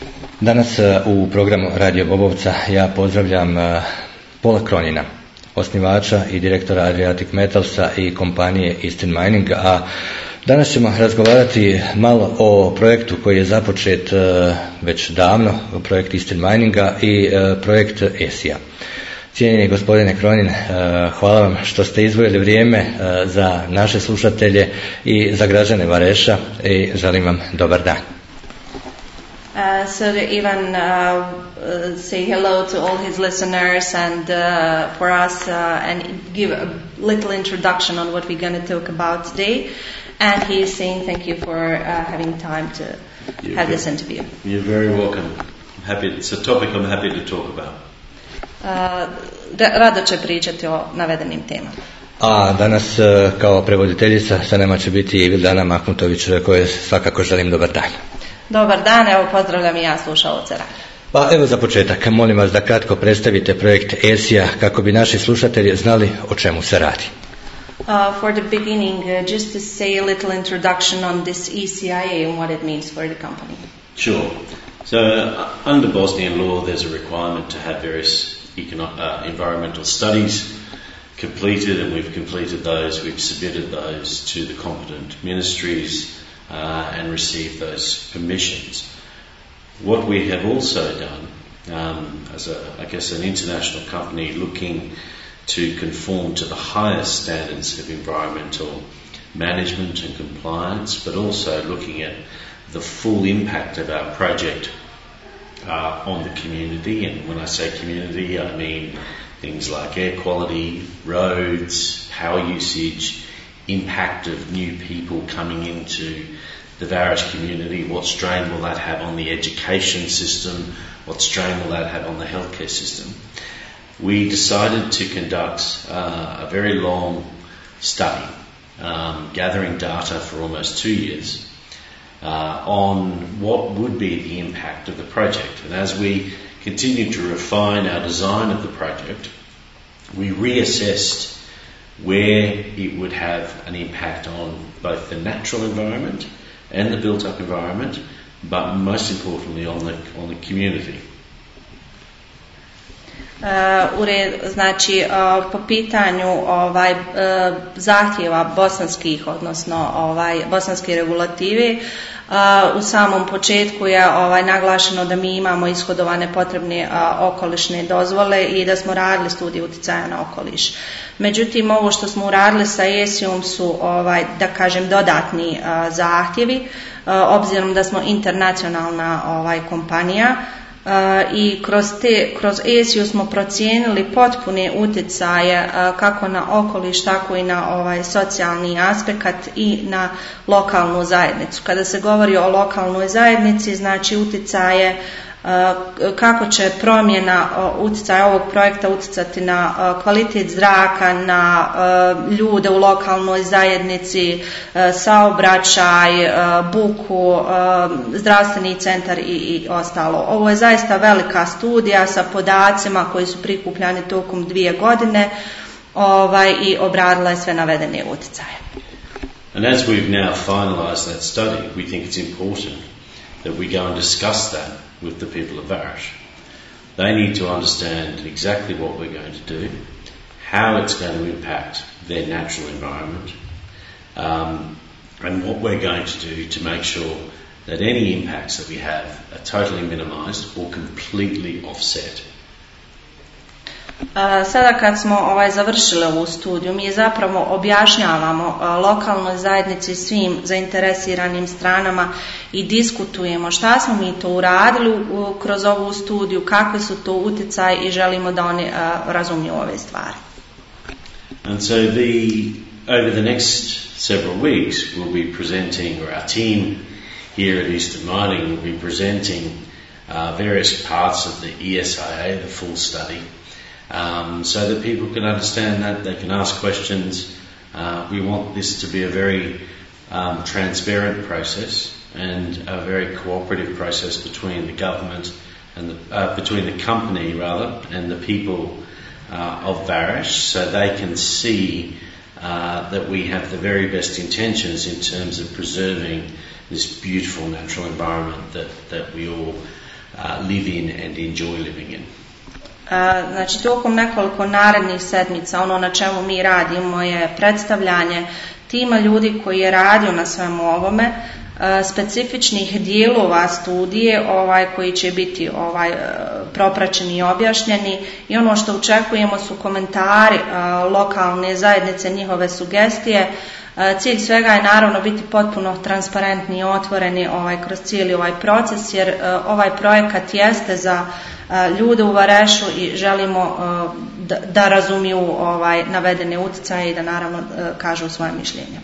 Danas u programu Radio Bobovca ja pozdravljam Paula Cronina, osnivača i direktora Adriatic Metalsa i kompanije Eastern Mining, a danas ćemo razgovarati malo o projektu koji je započet već davno, projekt Eastern Mininga i projekt ESIA. Cijenjeni gospodine Cronin, hvala vam što ste izdvojili vrijeme za naše slušatelje i za građane Vareša i želim vam dobar dan. So to Ivan say hello to all his listeners and for us and give a little introduction on what we're going to talk about today. And he is saying thank you for having time to have this interview. You're very welcome. It's a topic I'm happy to talk about. Rado će pričati o navedenim temama. A danas kao prevoditeljica sa nama će biti i Vildana Mahmutović, koje svakako želim dobar dan. Dobar dan, evo pozdravljam i ja slušalce. Pa evo za početak, molim vas da kratko predstavite projekt ESIA kako bi naši slušatelji znali o čemu se radi. For the beginning, just to say a little introduction on this ESIA and what it means for the company. Sure. So under Bosnian law there's a requirement to have various environmental studies completed, and we've completed those, we've submitted those to the competent ministries and received those permissions. What we have also done as an international company looking to conform to the highest standards of environmental management and compliance, but also looking at the full impact of our project on the community. And when I say community, I mean things like air quality, roads, power usage, impact of new people coming into the Varesh community, what strain will that have on the education system, what strain will that have on the healthcare system. We decided to conduct a very long study, gathering data for almost 2 years, on what would be the impact of the project. And as we continued to refine our design of the project, we reassessed where it would have an impact on both the natural environment and the built-up environment, but most importantly on the community. Znači, po pitanju zahtjeva bosanskih, odnosno bosanske regulative, u samom početku je naglašeno da mi imamo ishodovane potrebne okolišne dozvole i da smo radili studije utjecaja na okoliš. Međutim, ovo što smo uradili sa ESIA-om su, da kažem, dodatni zahtjevi, obzirom da smo internacionalna kompanija, i kroz ESIA smo procijenili potpune utjecaje kako na okoliš, tako i na socijalni aspekt i na lokalnu zajednicu. Kada se govori o lokalnoj zajednici, znači utjecaje kako će promjena utjecaja ovog projekta utjecati na kvalitet zraka, na ljude u lokalnoj zajednici, saobraćaj, buku, zdravstveni centar i ostalo. Ovo je zaista velika studija sa podacima koji su prikupljani tokom 2 godine i obradila je sve navedene utjecaje. And as we've now finalized that study, we think it's important that we go and discuss that with the people of Varesh. They need to understand exactly what we're going to do, how it's going to impact their natural environment, and what we're going to do to make sure that any impacts that we have are totally minimized or completely offset. Sada kad smo završili ovu studiju, mi zapravo objašnjavamo lokalnoj zajednici i svim zainteresiranim stranama i diskutujemo šta smo mi to uradili kroz ovu studiju, kakve su to utjecaje i želimo da oni razumiju ove stvari. And so over the next several weeks we'll be presenting, or our team here at Eastern Mining will be presenting various parts of the ESIA, the full study. So that people can understand that, they can ask questions. We want this to be a very transparent process and a very cooperative process between the government and between the company and the people of Varesh, so they can see that we have the very best intentions in terms of preserving this beautiful natural environment that we all live in and enjoy living in. Znači, tokom nekoliko narednih sedmica ono na čemu mi radimo je predstavljanje tima ljudi koji je radio na svemu ovome, specifičnih dijelova studije koji će biti propraćeni i objašnjeni, i ono što očekujemo su komentari lokalne zajednice, njihove sugestije. Cilj svega je naravno biti potpuno transparentni i otvoreni kroz cijeli ovaj proces, jer ovaj projekat jeste za ljude u Varešu i želimo da razumiju navedene utjecaje i da naravno kažu svoje mišljenje.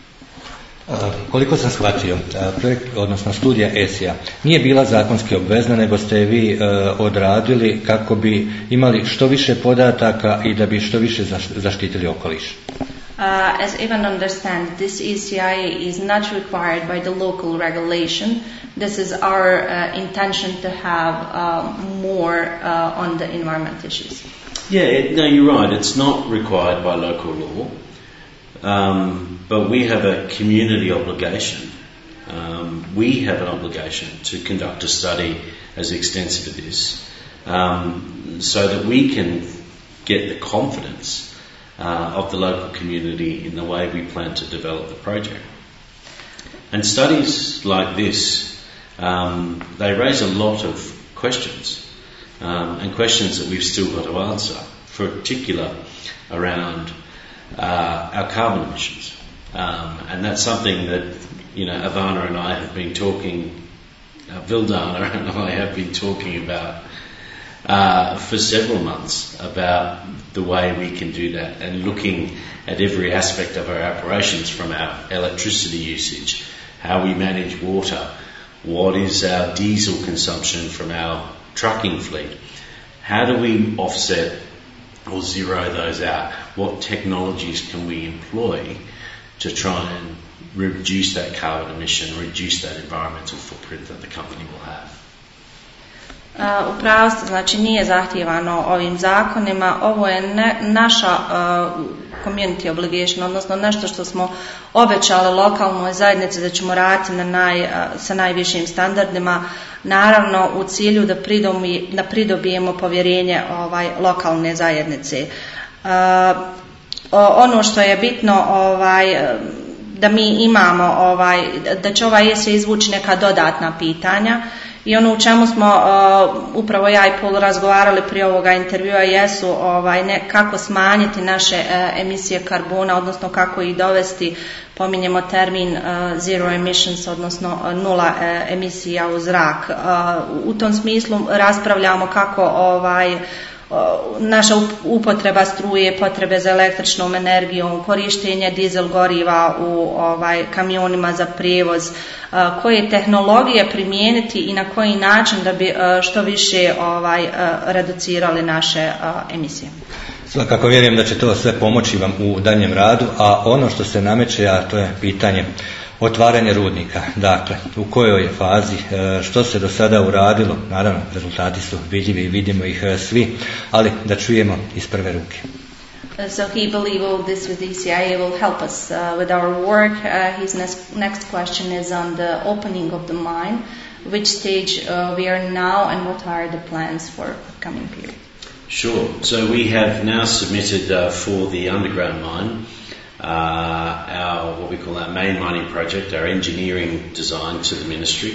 Koliko sam shvatio, projekt, odnosno studija ESIA nije bila zakonski obvezna, nego ste vi odradili kako bi imali što više podataka i da bi što više zaštitili okoliš. As Ivan understands, this ECI is not required by the local regulation. This is our intention to have more on the environment issues. Yeah, no, you're right. It's not required by local law, but we have a community obligation. We have an obligation to conduct a study as extensive as this, so that we can get the confidence of the local community in the way we plan to develop the project. And studies like this, they raise a lot of questions, and questions that we've still got to answer, for particular around our carbon emissions. And that's something that, Ivana and I have been talking, Vildana and I have been talking about for several months, about the way we can do that, and looking at every aspect of our operations, from our electricity usage, how we manage water, what is our diesel consumption from our trucking fleet, how do we offset or zero those out, what technologies can we employ to try and reduce that carbon emission, reduce that environmental footprint that the company will have. Upravo ste, znači nije zahtijevano ovim zakonima, ovo je naša community obligation, odnosno nešto što smo obećali lokalnoj zajednici da ćemo raditi sa najvišim standardima, naravno u cilju da pridobijemo povjerenje lokalne zajednice. Ono što je bitno da mi imamo da će ESIA izvući neka dodatna pitanja, i ono u čemu smo upravo ja i Paul razgovarali prije ovoga intervjua jesu kako smanjiti naše emisije karbona, odnosno kako ih dovesti, pominjemo termin zero emissions, odnosno nula emisija u zrak. U tom smislu raspravljamo kako naša upotreba struje, potrebe za električnom energijom, korištenje dizel goriva u kamionima za prijevoz, koje tehnologije primijeniti i na koji način da bi što više reducirali naše emisije. Svakako vjerujem da će to sve pomoći vam u daljem radu, a ono što se nameće, a to je pitanje otvaranje rudnika. Dakle, u kojoj je fazi, što se do sada uradilo, naravno rezultati su vidljivi i vidimo ih svi, ali da čujemo iz prve ruke. So he believes this with ECIA will help us with our work. His next question is on the opening of the mine. Which stage we are now and what are the plans for the coming period? Sure. So we have now submitted for the underground mine our what we call our main mining project, our engineering design, to the ministry.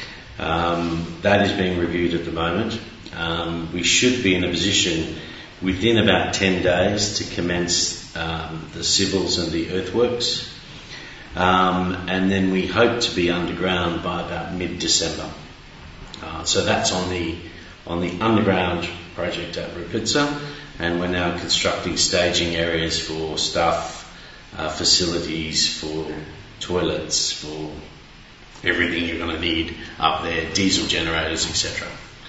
That is being reviewed at the moment. We should be in a position within about 10 days to commence the civils and the earthworks, and then we hope to be underground by about mid-December. So that's on the underground project at Rupica, and we're now constructing staging areas for staff, facilities, for toilets, for everything you're going to need up there, diesel generators, etc.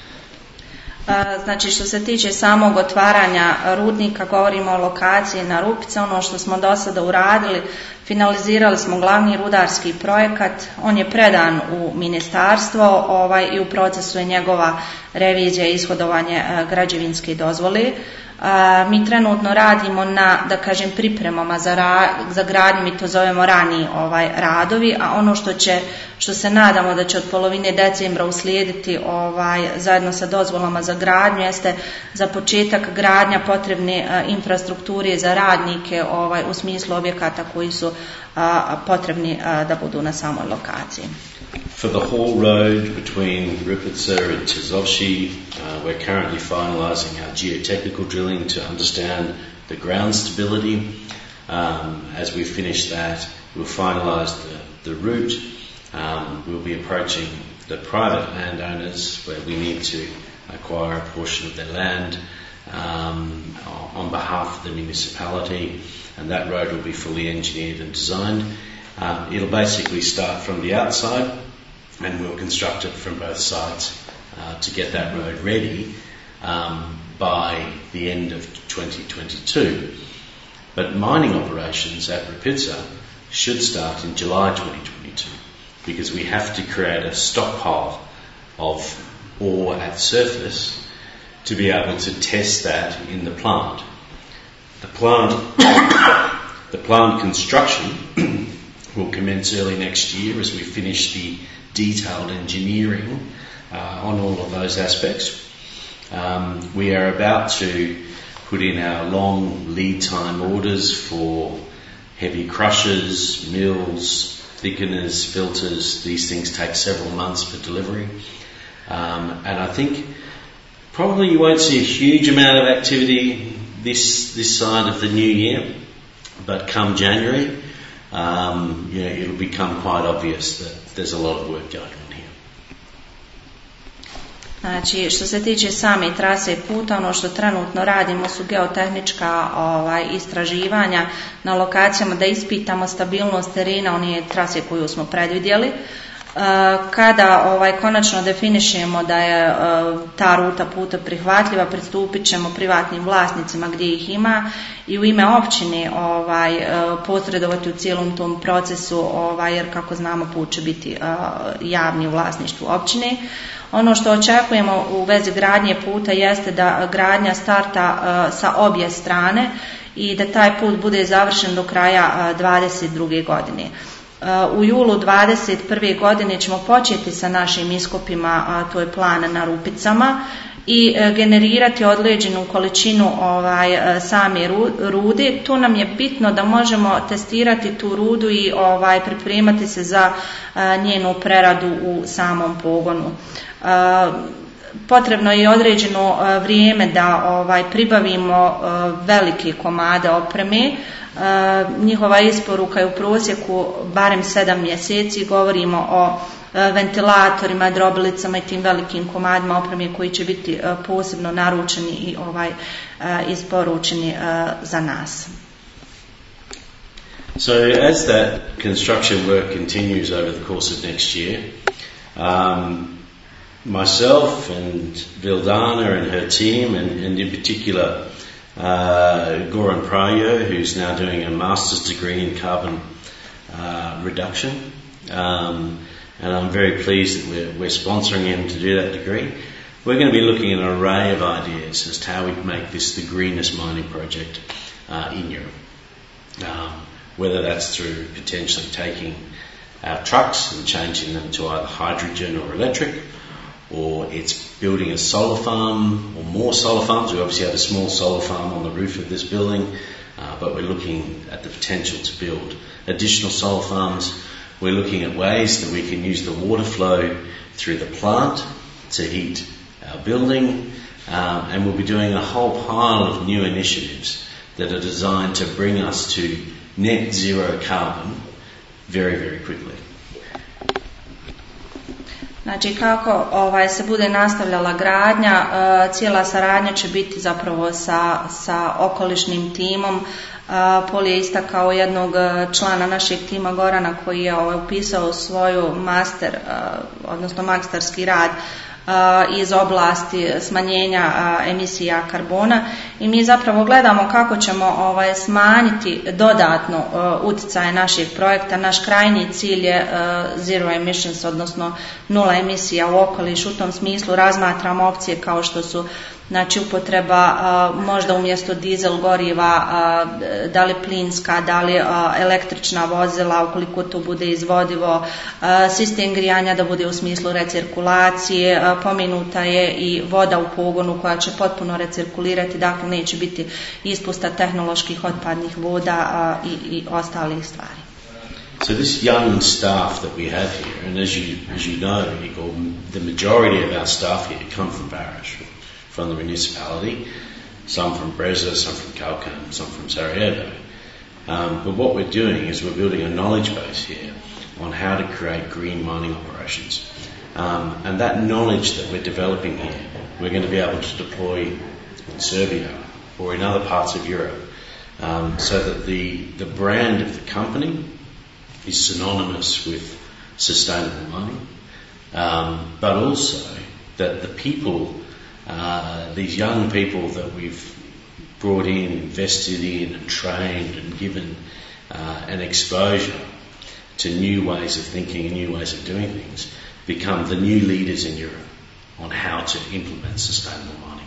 Znači, što se tiče samog otvaranja rudnika, govorimo o lokaciji na Rupica. Ono što smo do sada uradili, Finalizirali smo glavni rudarski projekat, on je predan u ministarstvo i u procesu je njegova revizija i ishodovanje građevinske dozvole. Mi trenutno radimo na, da kažem, pripremama za gradnju, mi to zovemo rani radovi, a ono što se nadamo da će od polovine decembra uslijediti zajedno sa dozvolama za gradnju jeste za početak gradnja potrebne infrastrukture za radnike u smislu objekata koji su potrebni da budu na samoj lokaciji. For the whole road between Rupica and Tuzovshi, we're currently finalising our geotechnical drilling to understand the ground stability. As we finish that, we'll finalise the route. We'll be approaching the private landowners where we need to acquire a portion of their land on behalf of the municipality, and that road will be fully engineered and designed. It'll basically start from the outside, and we'll construct it from both sides to get that road ready by the end of 2022. But mining operations at Rupica should start in July 2022 because we have to create a stockpile of ore at surface to be able to test that in the plant. The plant construction will commence early next year as we finish the detailed engineering on all of those aspects. We are about to put in our long lead time orders for heavy crushers, mills, thickeners, filters. These things take several months for delivery. And I think probably you won't see a huge amount of activity this side of the new year, but come January, it'll become quite obvious that there's a lot of work going on here. Znači, što se tiče same trase puta, ono što trenutno radimo su geotehnička istraživanja na lokacijama da ispitamo stabilnost terena, one trase koju smo predvidjeli. Kada konačno definišemo da je ta ruta puta prihvatljiva, pristupit ćemo privatnim vlasnicima gdje ih ima i u ime općine posredovati u cijelom tom procesu, jer kako znamo put će biti javni u vlasništvu općine. Ono što očekujemo u vezi gradnje puta jeste da gradnja starta sa obje strane i da taj put bude završen do kraja 2022. godine. U julu 2021. godine ćemo početi sa našim iskopima, to je plan na Rupicama, i generirati određenu količinu same rude. Tu nam je bitno da možemo testirati tu rudu i pripremati se za njenu preradu u samom pogonu. Potrebno je određeno vrijeme da pribavimo velike komade opreme. Njihova isporuka je u prosjeku barem 7 mjeseci. Govorimo o ventilatorima, drobilicama i tim velikim komadima opreme koji će biti posebno naručeni i isporučeni za nas. So as that construction work continues over the course of next year, myself and Vildana and her team, and in particular Goran Prajo, who's now doing a master's degree in carbon reduction, and I'm very pleased that we're sponsoring him to do that degree. We're going to be looking at an array of ideas as to how we can make this the greenest mining project in Europe. Whether that's through potentially taking our trucks and changing them to either hydrogen or electric, or it's building a solar farm or more solar farms. We obviously have a small solar farm on the roof of this building, but we're looking at the potential to build additional solar farms. We're looking at ways that we can use the water flow through the plant to heat our building, and we'll be doing a whole pile of new initiatives that are designed to bring us to net zero carbon very, very quickly. Znači, kako se bude nastavljala gradnja, cijela saradnja će biti zapravo sa okolišnim timom. Pol je istakao jednog člana našeg tima, Gorana, koji je upisao svoju masterski rad iz oblasti smanjenja emisija karbona i mi zapravo gledamo kako ćemo smanjiti dodatno utjecaj našeg projekta. Naš krajnji cilj je zero emissions, odnosno nula emisija u okoliš. U tom smislu razmatramo opcije kao što su upotreba možda umjesto dizel goriva, da li plinska, da li električna vozila ukoliko to bude izvodivo, sistem grijanja da bude u smislu recirkulacije, pomenuta je i voda u pogonu koja će potpuno recirkulirati, dakle neće biti ispusta tehnoloških otpadnih voda i ostalih stvari. So this young staff that we have here, and as you know, Igor, the majority of our staff here come from Barish, from the municipality, some from Breza, some from Kalkan, some from Sarajevo. But what we're doing is we're building a knowledge base here on how to create green mining operations. And that knowledge that we're developing here, we're going to be able to deploy in Serbia or in other parts of Europe, so that the brand of the company is synonymous with sustainable mining, but also that the people, these young people that we've brought in, invested in and trained and given an exposure to new ways of thinking and new ways of doing things, become the new leaders in Europe on how to implement sustainable mining.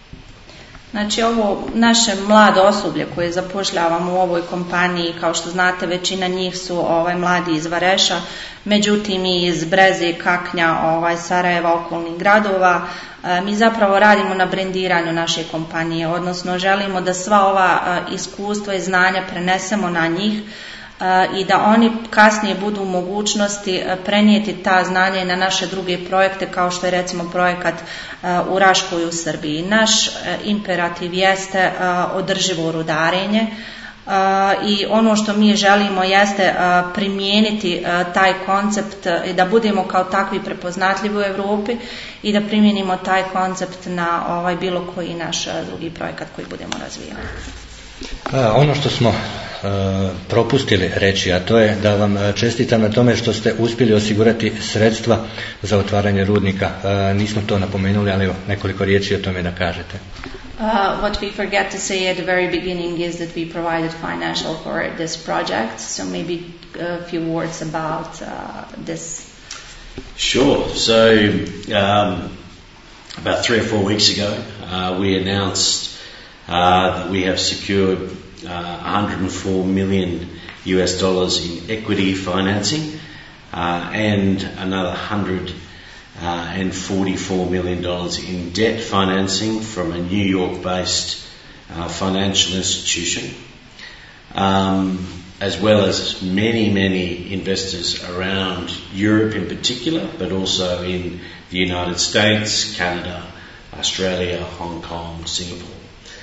Znači ovo naše mlado osoblje koje zapošljavamo u ovoj kompaniji, kao što znate većina njih su mladi iz Vareša, međutim i iz Breze, Kaknja, Sarajeva, okolnih gradova. Mi zapravo radimo na brendiranju naše kompanije, odnosno želimo da sva ova iskustva i znanja prenesemo na njih i da oni kasnije budu u mogućnosti prenijeti ta znanja i na naše druge projekte kao što je recimo projekat u Raškoj u Srbiji. Naš imperativ jeste održivo rudarenje i ono što mi želimo jeste primijeniti taj koncept i da budemo kao takvi prepoznatljivi u Europi i da primijenimo taj koncept na bilo koji naš drugi projekat koji budemo razvijali. Ono što smo propustili reći, a to je da vam čestitam na tome što ste uspjeli osigurati sredstva za otvaranje rudnika. Nismo to napomenuli, ali nekoliko riječi o tome da kažete. What we forget to say at the very beginning is that we provided financial for this project, so maybe a few words about this. Sure. So about 3 or 4 weeks ago, we announced that we have secured $104 million in equity financing and another $144 million in debt financing from a New York-based financial institution, as well as many investors around Europe in particular, but also in the United States, Canada, Australia, Hong Kong, Singapore.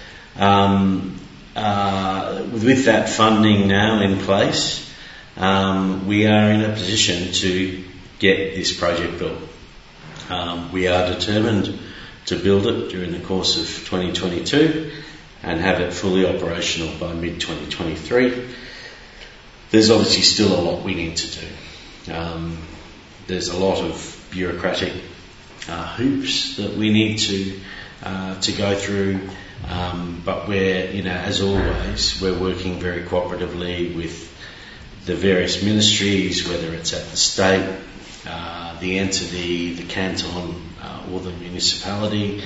With that funding now in place, we are in a position to get this project built. We are determined to build it during the course of 2022 and have it fully operational by mid-2023. There's obviously still a lot we need to do. There's a lot of bureaucratic hoops that we need to go through. But we're, as always, we're working very cooperatively with the various ministries, whether it's at the state, the entity, the canton, or the municipality,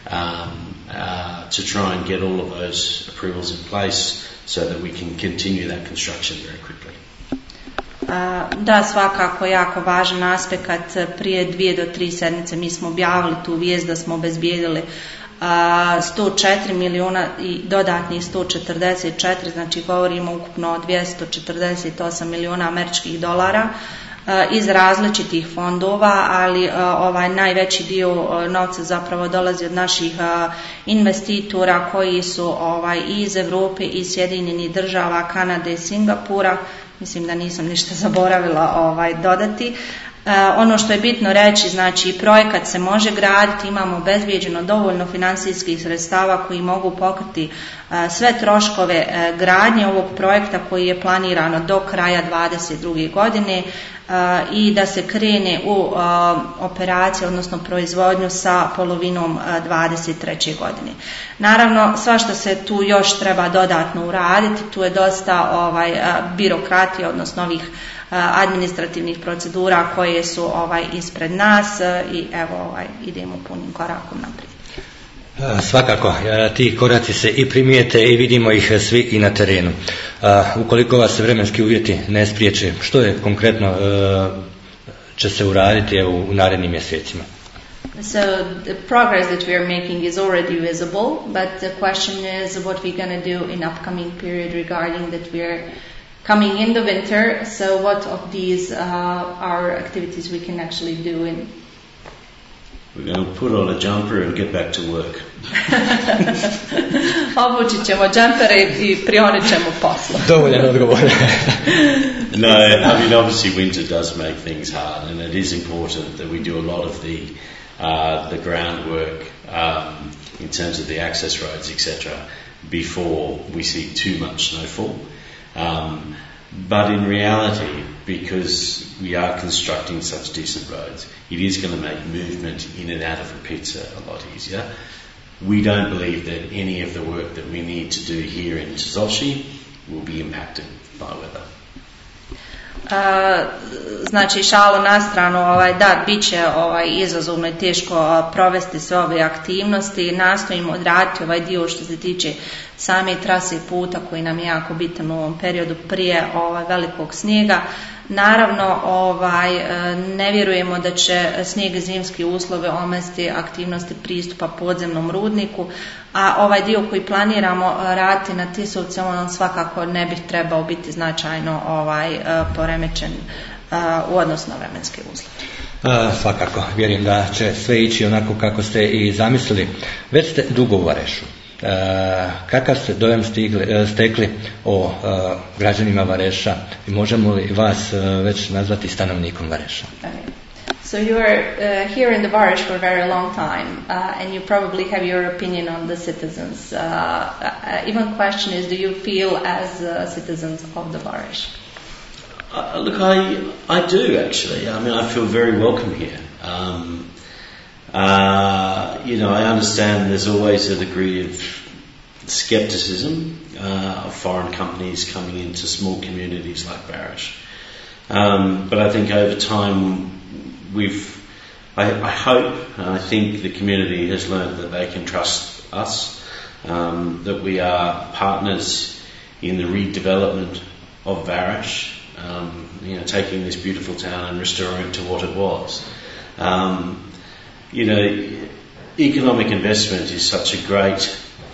to try and get all of those approvals in place so that we can continue that construction very quickly. Da, svakako jako važan aspekt. Prije 2 do 3 sedmice mi smo objavili tu vijest da smo obezbijedili 104 milijuna i dodatnih 144, znači govorimo ukupno o 248 milijuna američkih dolara iz različitih fondova, ali najveći dio novca zapravo dolazi od naših investitora koji su iz Europe, iz Sjedinjenih Država, Kanade i Singapura. Mislim da nisam ništa zaboravila dodati. Ono što je bitno reći, znači projekat se može graditi, imamo obezbijeđeno dovoljno financijskih sredstava koji mogu pokriti sve troškove gradnje ovog projekta koji je planirano do kraja 2022. godine i da se krene u operaciju, odnosno proizvodnju sa polovinom 2023. godine. Naravno, sva što se tu još treba dodatno uraditi, tu je dosta birokratije, odnosno ovih administrativnih procedura koje su ispred nas i evo idemo punim korakom naprijed. Svakako, ti koraci se i primijete i vidimo ih svi i na terenu. Ukoliko vas vremenski uvjeti ne spriječe, što je konkretno će se uraditi u narednim mjesecima? So the progress that we are making is already visible, but the question is what we're going to do in upcoming period regarding that we are coming in the winter. So what of these are activities we can actually do in? We're going to put on a jumper and get back to work. Obučit ćemo džempere i prionit ćemo poslu. Dovoljan odgovor. No, I mean obviously winter does make things hard, and it is important that we do a lot of the groundwork in terms of the access roads, etc., before we see too much snowfall. But in reality, because we are constructing such decent roads, it is going to make movement in and out of the pits a lot easier. We don't believe that any of the work that we need to do here in Tuzovci will be impacted by weather. Znači šalu na stranu, da, bit će izazovno i teško provesti sve ove aktivnosti. Nastojimo odraditi ovaj dio što se tiče same trase puta koji nam je jako bitan u ovom periodu prije velikog snijega. Naravno, ne vjerujemo da će snijeg i zimski uslovi omesti aktivnosti pristupa podzemnom rudniku, a ovaj dio koji planiramo raditi na Tisovcu, on svakako ne bi trebao biti značajno poremećen u odnosu na vremenske uslove. Svakako, vjerujem da će sve ići onako kako ste i zamislili. Već ste dugo u Varešu. Kakav ste dojam stekli o građanima Vareša i možemo li vas već nazvati stanovnikom Vareša? So you are here in the Varesh for a very long time, and you probably have your opinion on the citizens. Even question is, do you feel as citizens of the Varesh? Look, I do actually. I mean, I feel very welcome here. I understand there's always a degree of skepticism of foreign companies coming into small communities like Varesh. But I think over time I hope and I think the community has learned that they can trust us, that we are partners in the redevelopment of Varesh, taking this beautiful town and restoring it to what it was. Economic investment is such a great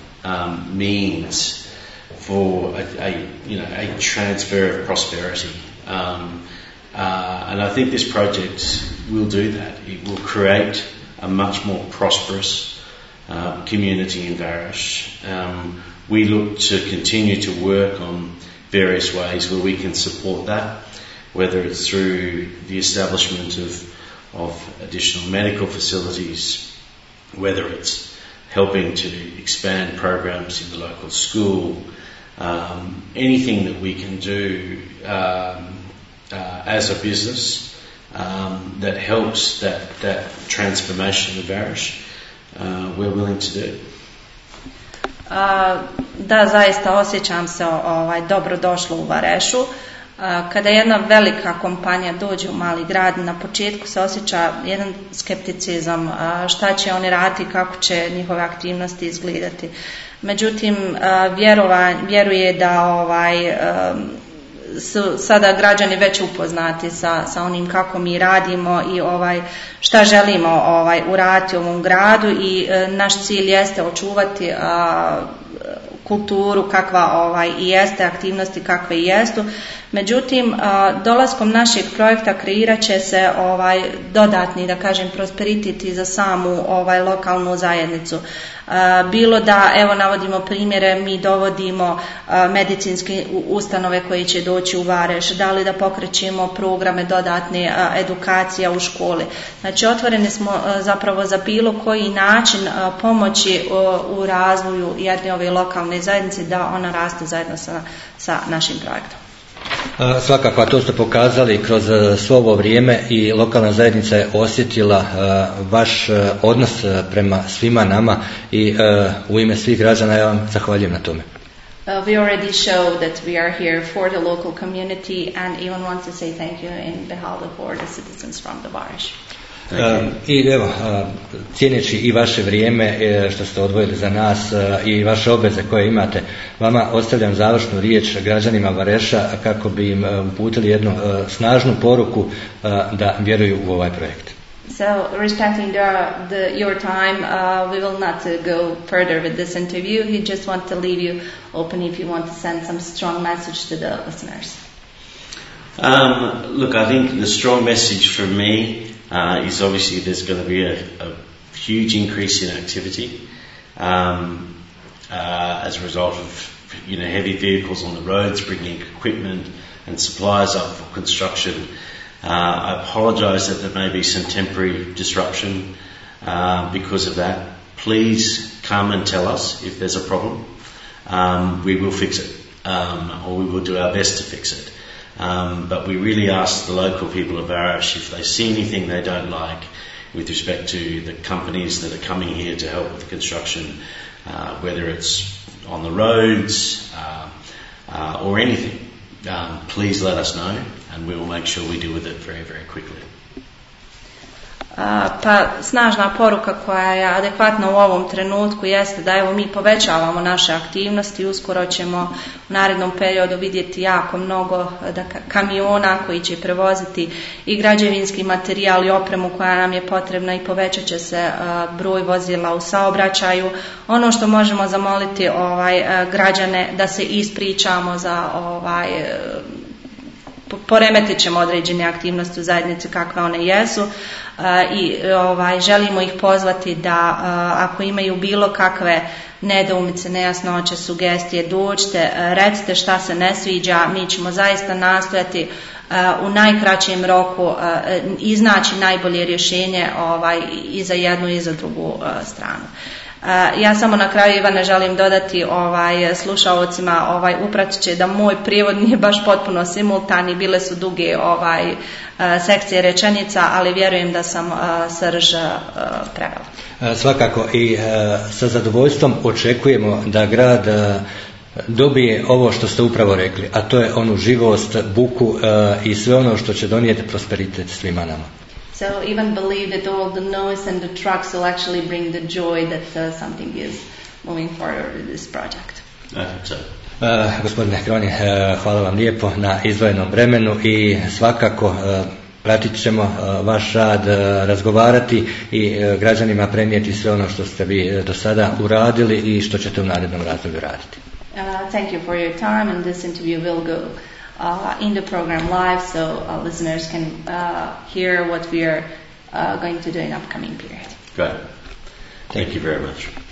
means for a transfer of prosperity, and I think this project will do that. It will create a much more prosperous community in Varesh. We look to continue to work on various ways where we can support that, whether it's through the establishment of additional medical facilities, whether it's helping to expand programs in the local school, anything that we can do as a business that helps that transformation of Varesh, we're willing to do. Da, zaista osjećam se dobro došlo u Varešu. Kada jedna velika kompanija dođe u mali grad, na početku se osjeća jedan skepticizam, šta će oni raditi, kako će njihove aktivnosti izgledati. Međutim, vjeruje da su sada građani već upoznati sa onim kako mi radimo i šta želimo uraditi u ovom gradu i naš cilj jeste očuvati kulturu kakva i jeste, aktivnosti kakve i jestu. Međutim, dolaskom našeg projekta kreirat će se dodatni, da kažem, prosperitet za samu lokalnu zajednicu. Bilo da, evo navodimo primjere, mi dovodimo medicinske ustanove koje će doći u Vareš, da li da pokrećemo programe dodatne edukacija u školi. Znači otvoreni smo zapravo za bilo koji način pomoći u razvoju jedne ove lokalne zajednice da ona raste zajedno sa našim projektom. Svakako, a to ste pokazali kroz svo ovo vrijeme i lokalna zajednica je osjetila vaš odnos prema svima nama i u ime svih građana ja vam zahvaljujem na tome. We already show that we are here for the local community and even want to say thank you in behalf of all the citizens from the Vareš. I evo, cijeneći i vaše vrijeme što ste odvojili za nas i vaše obveze koje imate, vama ostavljam završnu riječ građanima Vareša kako bi im uputili jednu snažnu poruku da vjeruju u ovaj projekt. So, respecting your time, we will not go further with this interview. We just want to leave you open if you want to send some strong message to the listeners. Look, I think the strong message from me is obviously there's going to be a huge increase in activity as a result of heavy vehicles on the roads bringing equipment and supplies up for construction. I apologise that there may be some temporary disruption because of that. Please come and tell us if there's a problem. We will fix it, or we will do our best to fix it. But we really ask the local people of Varesh if they see anything they don't like with respect to the companies that are coming here to help with the construction, whether it's on the roads or anything, please let us know and we will make sure we deal with it very, very quickly. Pa snažna poruka koja je adekvatna u ovom trenutku jeste da evo mi povećavamo naše aktivnosti, uskoro ćemo u narednom periodu vidjeti jako mnogo kamiona koji će prevoziti i građevinski materijal i opremu koja nam je potrebna i povećat će se broj vozila u saobraćaju. Ono što možemo zamoliti građane da se ispričamo za poremetit ćemo određene aktivnosti u zajednici kakve one jesu i želimo ih pozvati da ako imaju bilo kakve nedoumice, nejasnoće, sugestije, dođite, recite šta se ne sviđa, mi ćemo zaista nastojati u najkraćem roku iznaći najbolje rješenje i za jednu i za drugu stranu. Ja samo na kraju, Ivane, želim dodati slušaocima, upratit će da moj prijevod nije baš potpuno simultan i bile su duge sekcije rečenica, ali vjerujem da sam srž prevela. Svakako i sa zadovoljstvom očekujemo da grad dobije ovo što ste upravo rekli, a to je onu živost, buku i sve ono što će donijeti prosperitet svima nama. So even believe that all the noise and the trucks will actually bring the joy that something is moving forward with this project. Gospodine Kroni, hvala vam lijepo na izdvojenom vremenu i svakako pratit ćemo vaš rad, razgovarati i građanima prenijeti sve ono što ste vi do sada uradili i što ćete u narednom razdoblju raditi. Thank you for your time and this interview will go in the program live so listeners can hear what we are going to do in upcoming period. Great. Thank you very much.